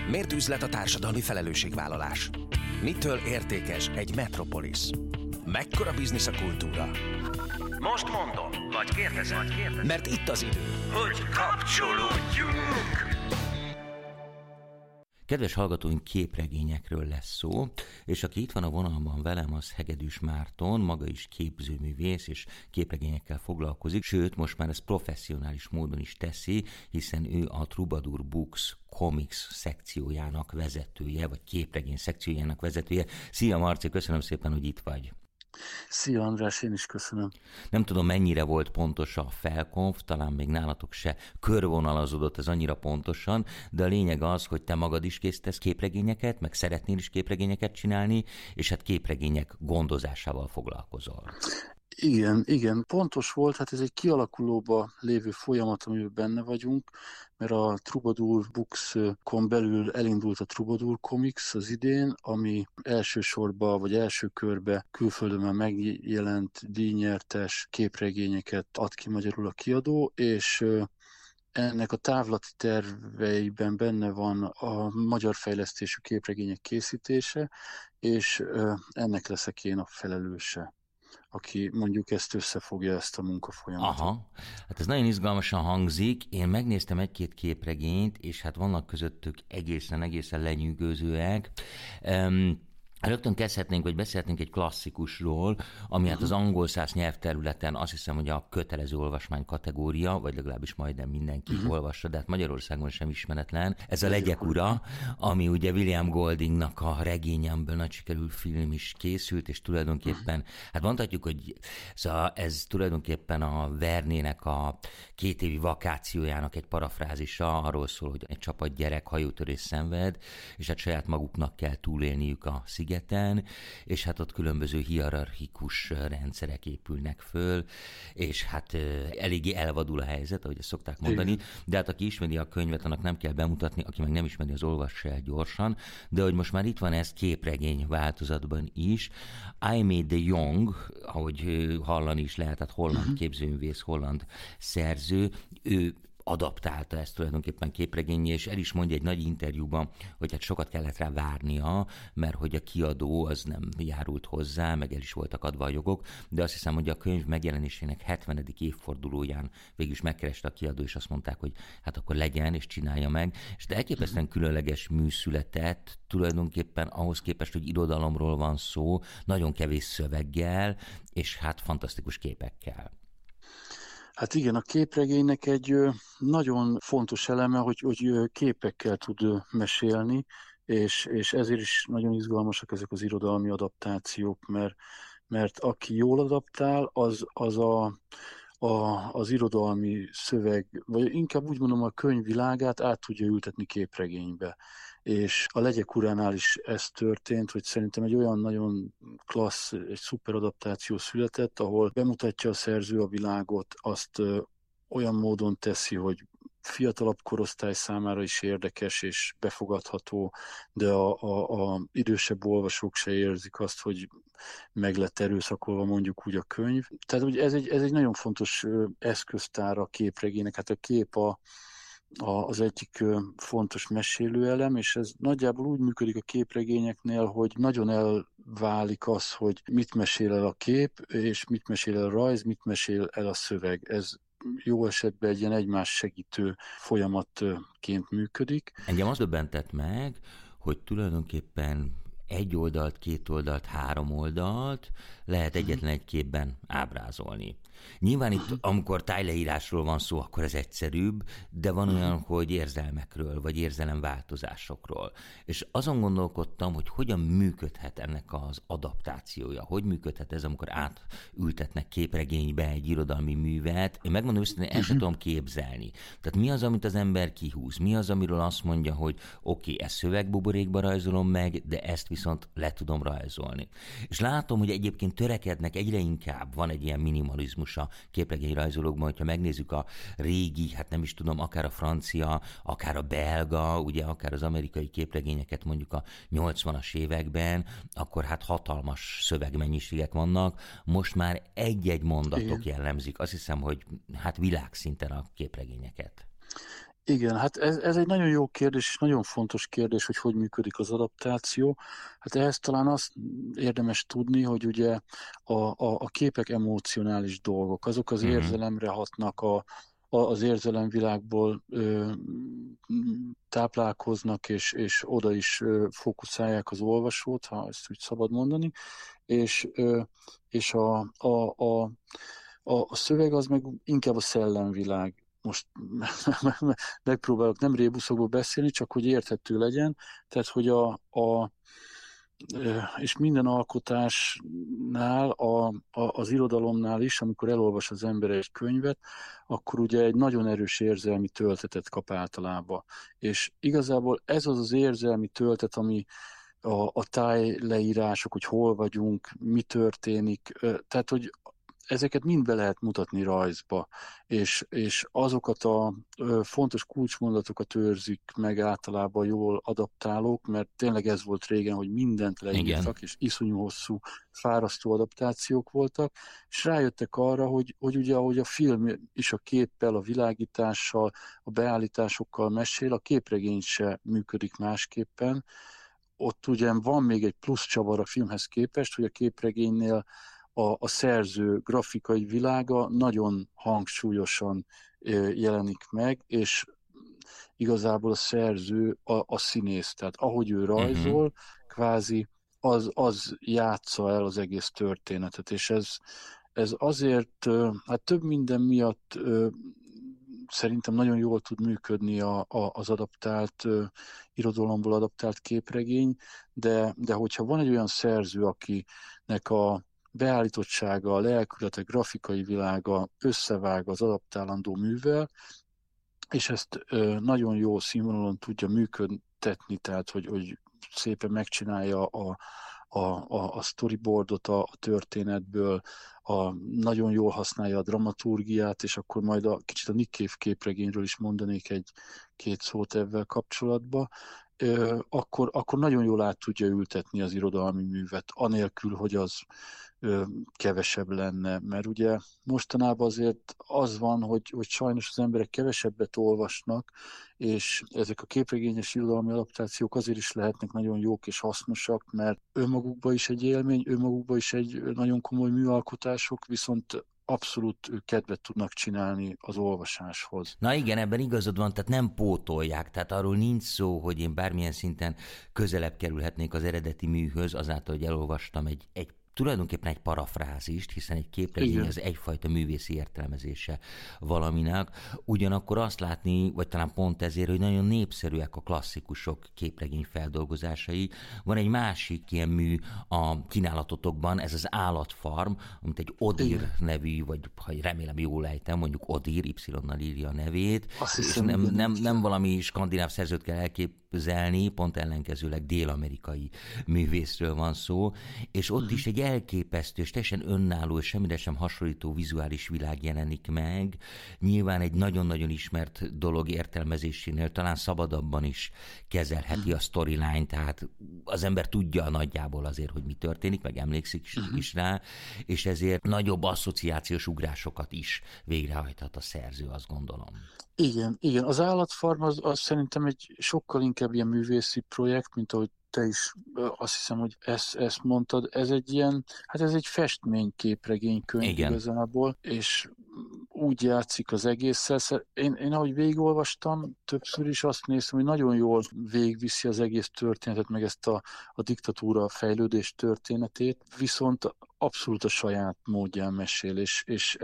Miért üzlet a társadalmi felelősségvállalás? Mitől értékes egy metropolisz? Mekkora biznisz a kultúra? Most mondom, vagy kérdezem, mert itt az idő, hogy kapcsolódjunk! Kedves hallgatóink, képregényekről lesz szó, és aki itt van a vonalban velem, az Hegedűs Márton, maga is képzőművész, és képregényekkel foglalkozik, sőt, most már ezt professzionális módon is teszi, hiszen ő a Troubadour Books Comics szekciójának vezetője, vagy képregény szekciójának vezetője. Szia Marci, köszönöm szépen, hogy itt vagy. Szia András, én is köszönöm. Nem tudom, mennyire volt pontos a felkonf, talán még nálatok se körvonalazódott ez annyira pontosan, de a lényeg az, hogy te magad is készítesz képregényeket, meg szeretnél is képregényeket csinálni, és hát képregények gondozásával foglalkozol. Igen, pontos volt, hát ez egy kialakulóba lévő folyamat, amiben benne vagyunk, mert a Troubadour Books-kon belül elindult a Troubadour Comics az idén, ami elsősorban, vagy első körbe külföldön már megjelent díjnyertes képregényeket ad ki magyarul a kiadó, és ennek a távlati terveiben benne van a magyar fejlesztésű képregények készítése, és ennek leszek én a felelőse, aki mondjuk összefogja ezt a munkafolyamatot. Aha, hát ez nagyon izgalmasan hangzik. Én megnéztem egy-két képregényt, és hát vannak közöttük egészen lenyűgözőek. Rögtön kezdhetnénk, vagy beszélhetnénk egy klasszikusról, ami hát az angol száz nyelvterületen azt hiszem, hogy a kötelező olvasmány kategória, vagy legalábbis majdnem mindenki olvassa, de hát Magyarországon sem ismeretlen. Ez a Legyek ura, ami ugye William Goldingnak a regényemből nagy sikerű film is készült, és tulajdonképpen, hát mondhatjuk, hogy szóval ez tulajdonképpen a Vernének a 2 évi vakációjának egy parafrázisa, arról szól, hogy egy csapat gyerek hajótörés szenved, és hát saját maguknak kell túlélniük a szigeten, és hát ott különböző hierarchikus rendszerek épülnek föl, és hát eléggé elvadul a helyzet, ahogy ezt szokták mondani, igen. De hát aki ismeri a könyvet, annak nem kell bemutatni, aki meg nem ismeri, az olvassa el gyorsan, de hogy most már itt van ez képregény változatban is. Aimé de Jong, ahogy hallani is lehet, tehát holland képzőművész, holland szerző, ő adaptálta ezt tulajdonképpen képregényé, és el is mondja egy nagy interjúban, hogy hát sokat kellett rá várnia, mert hogy a kiadó az nem járult hozzá, meg el is voltak adva a jogok, de azt hiszem, hogy a könyv megjelenésének 70. évfordulóján végül is megkereste a kiadó, és azt mondták, hogy hát akkor legyen, és csinálja meg. És de elképesztően különleges mű született, tulajdonképpen ahhoz képest, hogy irodalomról van szó, nagyon kevés szöveggel, és hát fantasztikus képekkel. Hát igen, a képregénynek egy nagyon fontos eleme, hogy képekkel tud mesélni, és ezért is nagyon izgalmasak ezek az irodalmi adaptációk, mert aki jól adaptál, az irodalmi szöveg, vagy inkább úgy mondom, a könyvvilágát át tudja ültetni képregénybe. És a Legyek uránál is ez történt, hogy szerintem egy olyan nagyon klassz, egy szuper adaptáció született, ahol bemutatja a szerző a világot, azt olyan módon teszi, hogy fiatalabb korosztály számára is érdekes és befogadható, de a idősebb olvasók se érzik azt, hogy meg lett erőszakolva mondjuk úgy a könyv. Tehát hogy ez egy nagyon fontos eszköztár a képregénynek. Hát a kép az egyik fontos mesélőelem, és ez nagyjából úgy működik a képregényeknél, hogy nagyon elválik az, hogy mit mesél el a kép, és mit mesél el a rajz, mit mesél el a szöveg. Ez jó esetben egy ilyen egymás segítő folyamatként működik. Engem az döbbentett meg, hogy tulajdonképpen 1 oldalt, 2 oldalt, 3 oldalt lehet egyetlen egy képben ábrázolni. Nyilván itt, amikor tájleírásról van szó, akkor ez egyszerűbb, de van olyan, hogy érzelmekről, vagy érzelemváltozásokról. És azon gondolkodtam, hogy hogyan működhet ennek az adaptációja, hogy működhet ez, amikor átültetnek képregénybe egy irodalmi művet. Én megmondom őszintén, ezt sem tudom képzelni. Tehát mi az, amit az ember kihúz? Mi az, amiről azt mondja, hogy oké, ezt szövegbuborékba rajzolom meg, de ezt viszont le tudom rajzolni. És látom, hogy egyébként törekednek egyre inkább, van egy ilyen minimalizmus a képregényrajzolókban, hogyha megnézzük a régi, hát nem is tudom, akár a francia, akár a belga, ugye akár az amerikai képregényeket mondjuk a 80-as években, akkor hát hatalmas szövegmennyiségek vannak. Most már egy-egy mondatok jellemzik. Azt hiszem, hogy hát világszinten a képregényeket. Igen, hát ez egy nagyon jó kérdés, és nagyon fontos kérdés, hogy működik az adaptáció. Hát ehhez talán azt érdemes tudni, hogy ugye a képek emocionális dolgok, azok az Uh-huh. érzelemre hatnak, az érzelemvilágból táplálkoznak, és oda is fókuszálják az olvasót, ha ezt úgy szabad mondani, és, és a szöveg az meg inkább a szellemvilág. Most megpróbálok nem rébuszokból beszélni, csak hogy érthető legyen. Tehát, hogy és minden alkotásnál, az irodalomnál is, amikor elolvas az ember egy könyvet, akkor ugye egy nagyon erős érzelmi töltetet kap általában. És igazából ez az érzelmi töltet, ami a tájleírások, hogy hol vagyunk, mi történik, tehát, hogy ezeket mind be lehet mutatni rajzba, és azokat a fontos kulcsmondatokat őrzik meg általában jól adaptálók, mert tényleg ez volt régen, hogy mindent leírtak, és iszonyú hosszú, fárasztó adaptációk voltak, és rájöttek arra, hogy ugye ahogy a film is a képpel, a világítással, a beállításokkal mesél, a képregény se működik másképpen. Ott ugye van még egy plusz csavar a filmhez képest, hogy a képregénynél a szerző grafikai világa nagyon hangsúlyosan jelenik meg, és igazából a szerző a színész, tehát ahogy ő rajzol, kvázi az játsza el az egész történetet, és ez azért, hát több minden miatt szerintem nagyon jól tud működni az adaptált, irodalomból adaptált képregény, de hogyha van egy olyan szerző, akinek a beállítottsága, a lelkülete, grafikai világa összevág az adaptálandó művel, és ezt nagyon jó színvonalon tudja működtetni, tehát hogy szépen megcsinálja a storyboardot a történetből, nagyon jól használja a dramaturgiát, és akkor majd kicsit a Nick Cave képregényről is mondanék egy-két szót ebben kapcsolatban, akkor nagyon jól át tudja ültetni az irodalmi művet, anélkül, hogy az kevesebb lenne, mert ugye mostanában azért az van, hogy sajnos az emberek kevesebbet olvasnak, és ezek a képregényes irodalmi adaptációk azért is lehetnek nagyon jók és hasznosak, mert önmagukban is egy élmény, önmagukban is egy nagyon komoly műalkotások, viszont abszolút kedvet tudnak csinálni az olvasáshoz. Na igen, ebben igazad van, tehát nem pótolják, tehát arról nincs szó, hogy én bármilyen szinten közelebb kerülhetnék az eredeti műhöz, azáltal, hogy elolvastam egy tulajdonképpen egy parafrázist, hiszen egy képregény az egyfajta művészi értelmezése valaminek. Ugyanakkor azt látni, vagy talán pont ezért, hogy nagyon népszerűek a klasszikusok képregény feldolgozásai. Van egy másik ilyen mű a kínálatotokban, ez az Állatfarm, amit egy Odir nevű, vagy ha remélem jól ejtem, mondjuk Odir, Y-nal írja a nevét, és nem valami skandináv szerzőt kell elképzelni, pont ellenkezőleg dél-amerikai művészről van szó, és ott is egy elképesztő és teljesen önálló és semmire sem hasonlító vizuális világ jelenik meg. Nyilván egy nagyon-nagyon ismert dolog értelmezésénél talán szabadabban is kezelheti a storyline, tehát az ember tudja nagyjából azért, hogy mi történik, meg emlékszik is rá, és ezért nagyobb asszociációs ugrásokat is végrehajthat a szerző, azt gondolom. Igen. Az Állatfarm az szerintem egy sokkal inkább ilyen művészi projekt, mint ahogy te is azt hiszem, hogy ezt mondtad. Ez egy ilyen, hát ez egy festményképregénykönyv igazából, és úgy játszik az egésszel. Én ahogy végigolvastam, többször is azt néztem, hogy nagyon jól végigviszi az egész történetet, meg ezt a diktatúra fejlődés történetét, viszont abszolút a saját módján mesél, és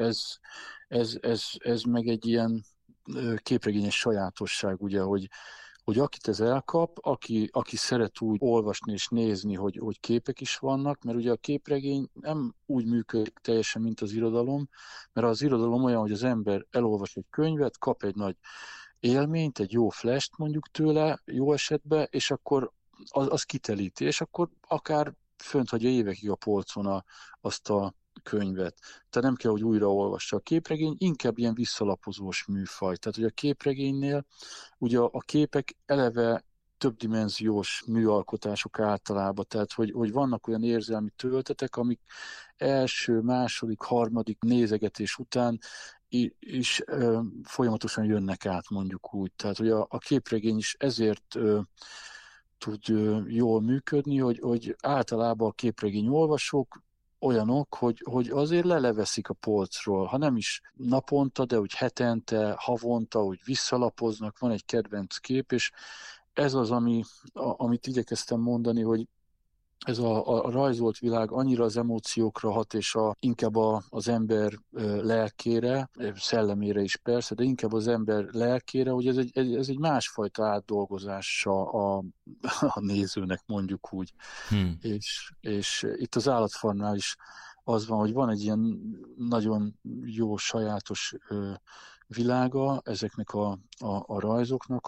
ez meg egy ilyen képregényes sajátosság, ugye, hogy akit ez elkap, aki szeret úgy olvasni és nézni, hogy képek is vannak, mert ugye a képregény nem úgy működik teljesen, mint az irodalom, mert az irodalom olyan, hogy az ember elolvas egy könyvet, kap egy nagy élményt, egy jó flash-t mondjuk tőle, jó esetben, és akkor az kitelíti, és akkor akár fönt hagyja évekig a polcon azt a könyvet. Tehát nem kell, hogy újraolvassa. A képregény inkább ilyen visszalapozós műfaj. Tehát, hogy a képregénynél ugye a képek eleve többdimenziós műalkotások általában, tehát hogy vannak olyan érzelmi töltetek, amik első, második, harmadik nézegetés után is folyamatosan jönnek át, mondjuk úgy. Tehát, hogy a képregény is ezért tud jól működni, hogy általában a képregény olvasók olyanok, hogy azért leleveszik a polcról, ha nem is naponta, de úgy hetente, havonta, úgy visszalapoznak, van egy kedvenc kép, és ez az, amit igyekeztem mondani, hogy ez a rajzolt világ annyira az emóciókra hat, és inkább az ember lelkére, szellemére is persze, de inkább az ember lelkére, hogy ez egy másfajta átdolgozása a nézőnek, mondjuk úgy. És itt az Állatfarmnál is az van, hogy van egy ilyen nagyon jó, sajátos világa ezeknek a rajzoknak,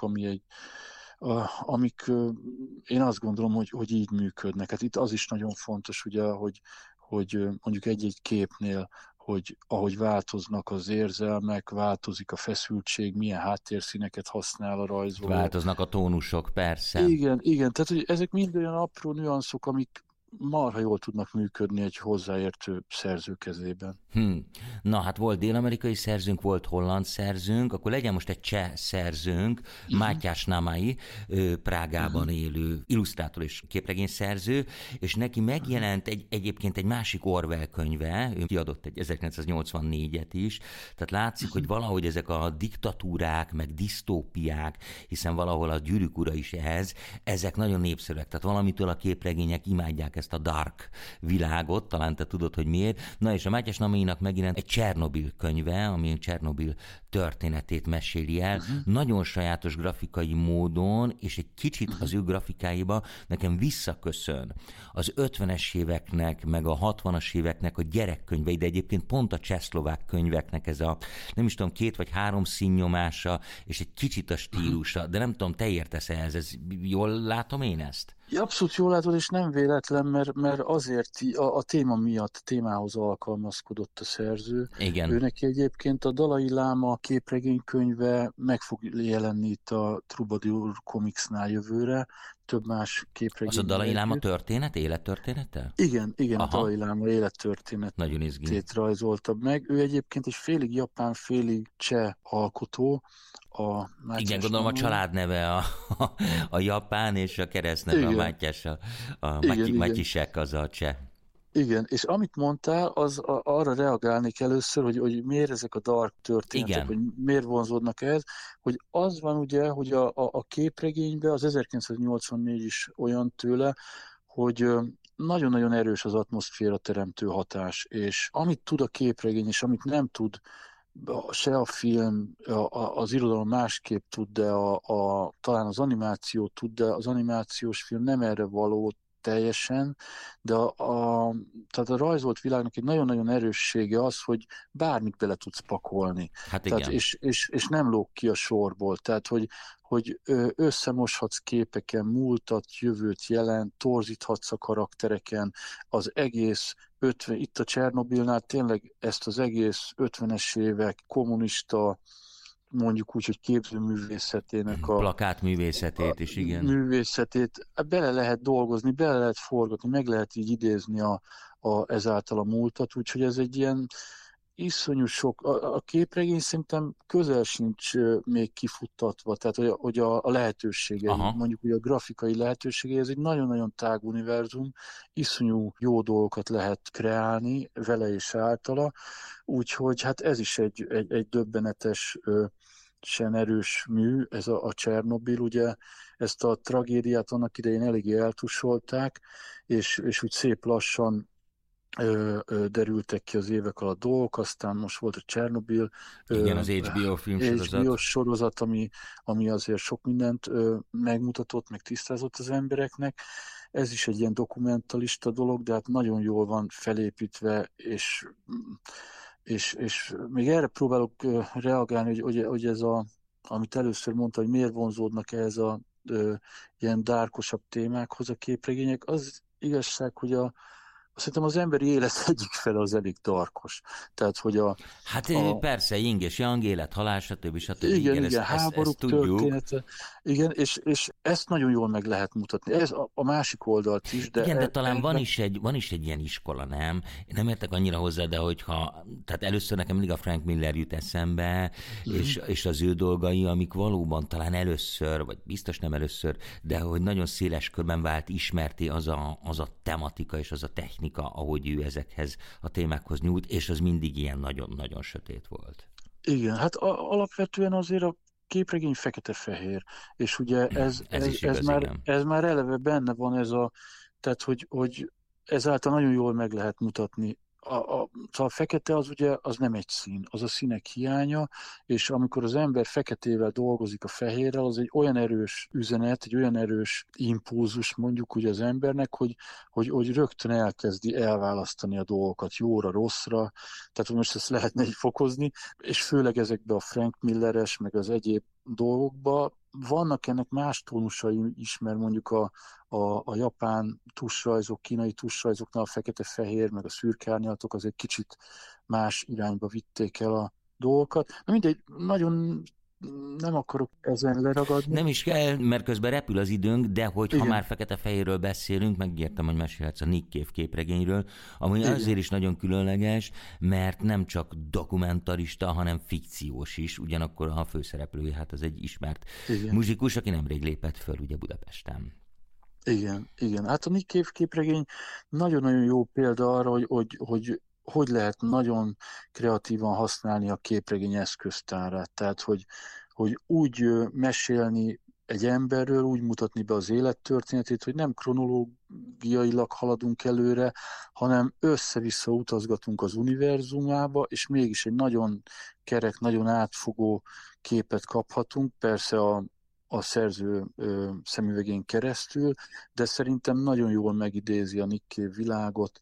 amik én azt gondolom, hogy így működnek. Hát itt az is nagyon fontos, ugye, hogy mondjuk egy-egy képnél, hogy ahogy változnak az érzelmek, változik a feszültség, milyen háttérszíneket használ a rajzoló. Változnak a tónusok, persze. Igen, tehát hogy ezek mind olyan apró nüanszok, amik marha jól tudnak működni egy hozzáértő szerző kezében. Na hát volt dél-amerikai szerzőnk, volt holland szerzőnk, akkor legyen most egy cseh szerzőnk, Mátyás Námai, Prágában élő illusztrátor és képregényszerző, és neki megjelent egyébként egy másik Orwell könyve, ő kiadott egy 1984-et is, tehát látszik, hogy valahogy ezek a diktatúrák, meg disztópiák, hiszen valahol a Gyűrűk ura is ezek nagyon népszerűek, tehát valamitől a képregények imádják ezt a dark világot, talán te tudod, hogy miért. Na és a Mátyás Námainak megjelent egy Csernobil könyve, ami Csernobil történetét meséli el, nagyon sajátos grafikai módon, és egy kicsit az ő grafikáiba nekem visszaköszön az 50-es éveknek, meg a 60-as éveknek a gyerekkönyvei, de egyébként pont a csehszlovák könyveknek ez a, nem is tudom, 2 vagy 3 színnyomása, és egy kicsit a stílusa, de nem tudom, te értesz ehhez, ez jól látom én ezt? Ja, abszolút jól látod, és nem véletlen, mert azért a téma miatt, témához alkalmazkodott a szerző. Igen. Ő neki egyébként a Dalai Láma képregénykönyve meg fog jelenni itt a Troubadour Comicsnál jövőre, több más képregény. Az a Dalai Láma történet, élettörténete? Igen, Aha. A Dalai Láma élettörténetét nagyon izgi. Rajzolta meg. Ő egyébként egy félig japán, félig cseh alkotó. Igen, gondolom a családneve a japán, és a keresztneve a Mátyás, Matyisek az a cseh. Igen, és amit mondtál, arra reagálnék először, hogy miért ezek a dark történetek, hogy miért vonzódnak ehhez, hogy az van ugye, hogy a képregényben az 1984 is olyan tőle, hogy nagyon-nagyon erős az atmoszféra teremtő hatás, és amit tud a képregény, és amit nem tud se a film, az irodalom másképp tud, de talán az animáció tud, de az animációs film nem erre való teljesen, de tehát a rajzolt világnak egy nagyon-nagyon erőssége az, hogy bármit bele tudsz pakolni. Hát igen. Tehát, és nem lóg ki a sorból. Tehát, hogy összemoshatsz képeken, múltat, jövőt, jelent, torzíthatsz a karaktereken, az egész itt a Csernobilnál tényleg ezt az egész 50-es évek kommunista, mondjuk úgy, hogy képzőművészetének a plakátművészetét is, igen. Művészetét bele lehet dolgozni, bele lehet forgatni, meg lehet így idézni ezáltal a múltat, úgyhogy ez egy ilyen iszonyú sok, a képregény szerintem közel sincs még kifuttatva, tehát hogy a lehetőségei, mondjuk hogy a grafikai lehetőségei, ez egy nagyon-nagyon tág univerzum, iszonyú jó dolgokat lehet kreálni vele és általa, úgyhogy hát ez is egy döbbenetes, sen erős mű, ez a Csernobil, ugye ezt a tragédiát annak idején eléggé eltusolták, és úgy szép lassan derültek ki az évek alatt dolgok, aztán most volt a Csernobil. Igen, az HBO filmsorozat. HBO sorozat, ami azért sok mindent megmutatott, meg tisztázott az embereknek. Ez is egy ilyen dokumentalista dolog, de hát nagyon jól van felépítve, és még erre próbálok reagálni, hogy ez amit először mondta, hogy miért vonzódnak ehhez ilyen dárkosabb témákhoz a képregények, az igazság, hogy Szerintem az emberi élet egyik fele az elég darkos. Tehát, hogy Hát persze, yin és yang, élet, halál, stb. Igen, Igen, igen, ezt háborúk tudjuk. története. Igen, és ezt nagyon jól meg lehet mutatni. Ez a másik oldalt is, de... Igen, de talán van is egy ilyen iskola, nem? Én nem értek annyira hozzá, de tehát először nekem mindig a Frank Miller jut eszembe, és az ő dolgai, amik valóban talán először, vagy biztos nem először, de hogy nagyon széles körben vált ismerté az a tematika és az a technika, ahogy ő ezekhez a témákhoz nyújt, és az mindig ilyen nagyon-nagyon sötét volt. Igen, hát alapvetően azért a képregény fekete-fehér, és ugye ez már eleve benne van tehát hogy ezáltal nagyon jól meg lehet mutatni. Szóval a fekete az ugye az nem egy szín, az a színek hiánya, és amikor az ember feketével dolgozik a fehérrel, az egy olyan erős üzenet, egy olyan erős impulzus mondjuk ugye az embernek, hogy rögtön elkezdi elválasztani a dolgokat jóra, rosszra, tehát most ezt lehetne így fokozni, és főleg ezekbe a Frank Milleres, meg az egyéb dolgokba vannak ennek más tónusai is, mert mondjuk a japán tusrajzok, kínai tusrajzoknál a fekete-fehér, meg a szürke árnyalatok az egy kicsit más irányba vitték el a dolgokat. Na mindegy, nagyon nem akarok ezen leragadni. Nem is kell, mert közben repül az időnk, de ha már fekete-fehérről beszélünk, megértem, hogy mesélhetsz a Nick Cave képregényről, ami azért is nagyon különleges, mert nem csak dokumentarista, hanem fikciós is, ugyanakkor a főszereplője, hát az egy ismert muzsikus, aki nemrég lépett föl ugye Budapesten. Igen. Hát a Nick Cave képregény nagyon-nagyon jó példa arra, hogy lehet nagyon kreatívan használni a képregény eszköztárát. Tehát, hogy úgy mesélni egy emberről, úgy mutatni be az élettörténetét, hogy nem kronológiailag haladunk előre, hanem össze-vissza utazgatunk az univerzumába, és mégis egy nagyon kerek, nagyon átfogó képet kaphatunk. Persze a szerző szemüvegén keresztül, de szerintem nagyon jól megidézi a Nick Cave világot,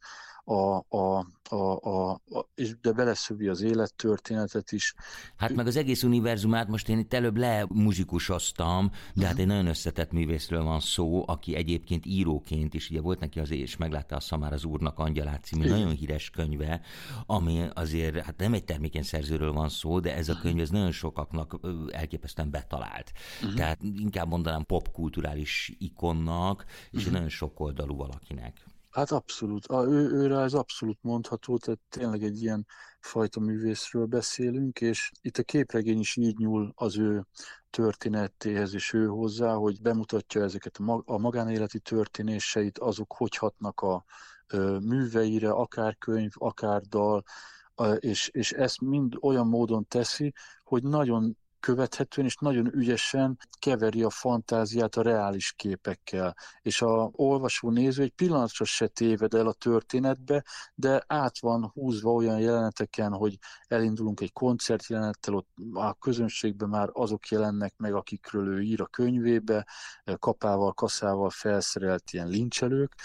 de beleszövi az élettörténetet is. Hát meg az egész univerzumát most én itt előbb lemuzsikusoztam, de hát egy nagyon összetett művészről van szó, aki egyébként íróként is, ugye volt neki azért, és meglátta a Szamár az Úrnak Angyalát című nagyon híres könyve, ami azért, hát nem egy termékeny szerzőről van szó, de ez a könyv ez nagyon sokaknak elképesztően betalált. Tehát inkább mondanám popkulturális ikonnak, és egy nagyon sokoldalú valakinek. Hát abszolút. Őre ez abszolút mondható, tehát tényleg egy ilyen fajta művészről beszélünk, és itt a képregény is így nyúl az ő történetéhez és ő hozzá, hogy bemutatja ezeket a magánéleti történéseit, azok hogy hatnak a műveire, akár könyv, akár dal, és ezt mind olyan módon teszi, hogy nagyon követhetően és nagyon ügyesen keveri a fantáziát a reális képekkel. És a olvasó néző egy pillanatra se téved el a történetbe, de át van húzva olyan jeleneteken, hogy elindulunk egy koncertjelenettel, ott a közönségben már azok jelennek meg, akikről ő ír a könyvébe, kapával, kaszával felszerelt ilyen lincselők,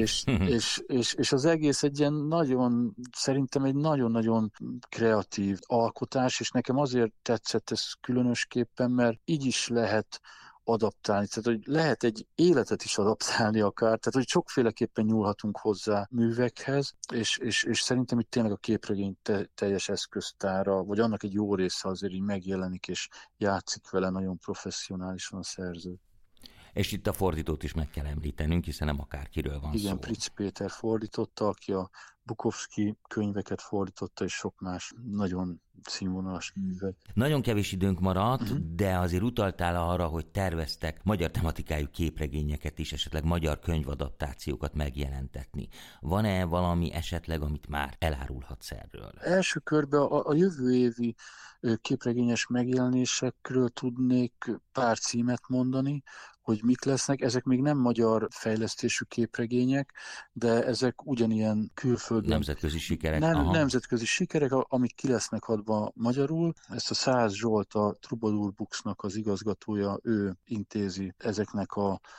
és az egész egy ilyen szerintem egy nagyon-nagyon kreatív alkotás, és nekem azért tetszett ez különösképpen, mert így is lehet adaptálni, tehát hogy lehet egy életet is adaptálni akár, tehát hogy sokféleképpen nyúlhatunk hozzá művekhez, és szerintem itt tényleg a képregény teljes eszköztára, vagy annak egy jó része azért így megjelenik, és játszik vele nagyon professzionálisan a szerző. És itt a fordítót is meg kell említenünk, hiszen nem akárkiről van szó. Igen, Pritz Péter fordította, aki a Bukowski könyveket fordította, és sok más nagyon színvonalas művet. Nagyon kevés időnk maradt, de azért utaltál arra, hogy terveztek magyar tematikájú képregényeket is, esetleg magyar könyvadaptációkat megjelentetni. Van-e valami esetleg, amit már elárulhatsz erről? Első körben a jövő évi képregényes megjelenésekről tudnék pár címet mondani, hogy mik lesznek. Ezek még nem magyar fejlesztésű képregények, de ezek ugyanilyen külföldön. Nemzetközi sikerek. Nemzetközi sikerek, amik ki lesznek adva magyarul. Ezt a Szász Zsolt, a Troubadour Booksnak az igazgatója, ő intézi ezeknek a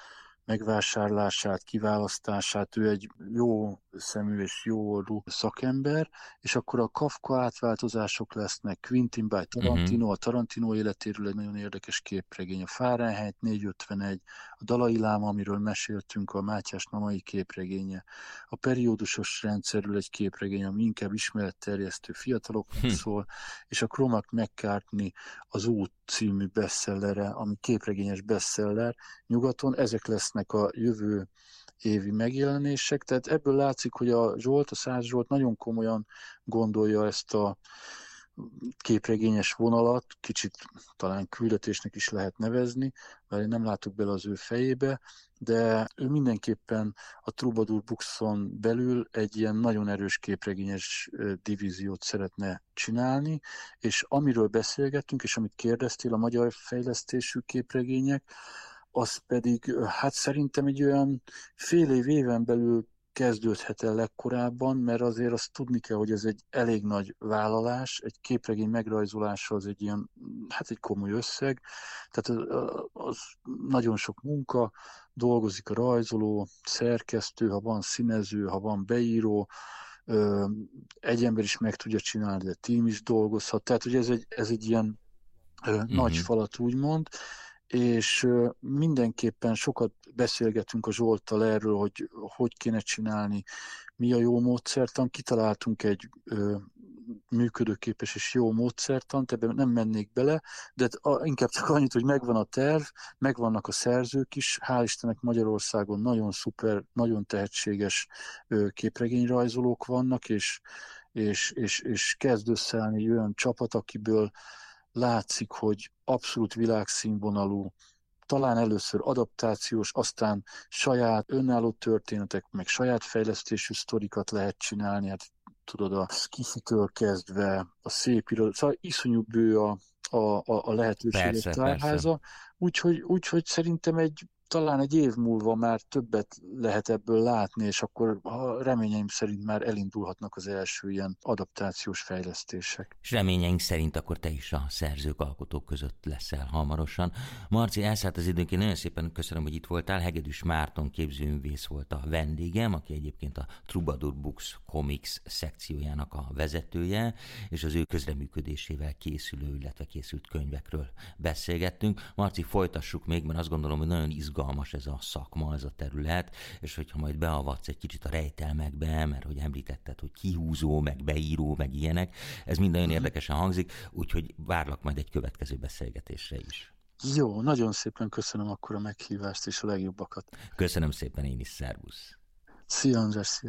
megvásárlását, kiválasztását, ő egy jó szemű és jó orrú szakember, és akkor a Kafka átváltozások lesznek, Quentin by Tarantino, a Tarantino életéről egy nagyon érdekes képregény, a Fahrenheit 451, a Dalai Láma, amiről meséltünk, a Mátyás Namai képregénye, a periódusos rendszerről egy képregény, ami inkább ismeretterjesztő fiataloknak szól, és a Cormac McCarthy az Út című bestsellere, ami képregényes bestseller nyugaton, ezek lesznek a jövő évi megjelenések, tehát ebből látszik, hogy a Szász Zsolt nagyon komolyan gondolja ezt a képregényes vonalat, kicsit talán küldetésnek is lehet nevezni, mert én nem látok bele az ő fejébe, de ő mindenképpen a Troubadour Bookson belül egy ilyen nagyon erős képregényes divíziót szeretne csinálni, és amiről beszélgettünk, és amit kérdeztél, a magyar fejlesztésű képregények, az pedig hát szerintem egy olyan fél éven belül kezdődhet el legkorábban, mert azért azt tudni kell, hogy ez egy elég nagy vállalás, egy képregény megrajzolása az egy ilyen, hát egy komoly összeg, tehát az nagyon sok munka, dolgozik a rajzoló, szerkesztő, ha van színező, ha van beíró, egy ember is meg tudja csinálni, de tím is dolgozhat, tehát hogy ez egy ilyen nagy falat úgymond, és mindenképpen sokat beszélgetünk a Zsolttal erről, hogy kéne csinálni, mi a jó módszertan. Kitaláltunk egy működőképes és jó módszertant, ebben nem mennék bele, de inkább csak annyit, hogy megvan a terv, megvannak a szerzők is, hál' Istennek Magyarországon nagyon szuper, nagyon tehetséges képregényrajzolók vannak, és kezd összeállni egy olyan csapat, akiből látszik, hogy abszolút világszínvonalú, talán először adaptációs, aztán saját önálló történetek, meg saját fejlesztésű sztorikat lehet csinálni, hát tudod, a skifitől kezdve, a szép irodalom, szóval iszonyú bő a lehetőségek tárháza, úgyhogy szerintem talán egy év múlva már többet lehet ebből látni, és akkor reményeim szerint már elindulhatnak az első ilyen adaptációs fejlesztések. És reményeink szerint akkor te is a szerzők, alkotók között leszel hamarosan. Marci, elszállt az időnk, én nagyon szépen köszönöm, hogy itt voltál. Hegedűs Márton képzőművész volt a vendégem, aki egyébként a Troubadour Books Comics szekciójának a vezetője, és az ő közreműködésével készülő, illetve készült könyvekről beszélgettünk. Marci, folytassuk még, mert azt gondolom, hogy nagyon izgalmas ez a szakma, ez a terület, és hogyha majd beavatsz egy kicsit a rejtelmekbe, mert hogy említetted, hogy kihúzó, meg beíró, meg ilyenek, ez mind nagyon érdekesen hangzik, úgyhogy várlak majd egy következő beszélgetésre is. Jó, nagyon szépen köszönöm akkor a meghívást és a legjobbakat. Köszönöm szépen én is, szervusz! Szia, András, szia!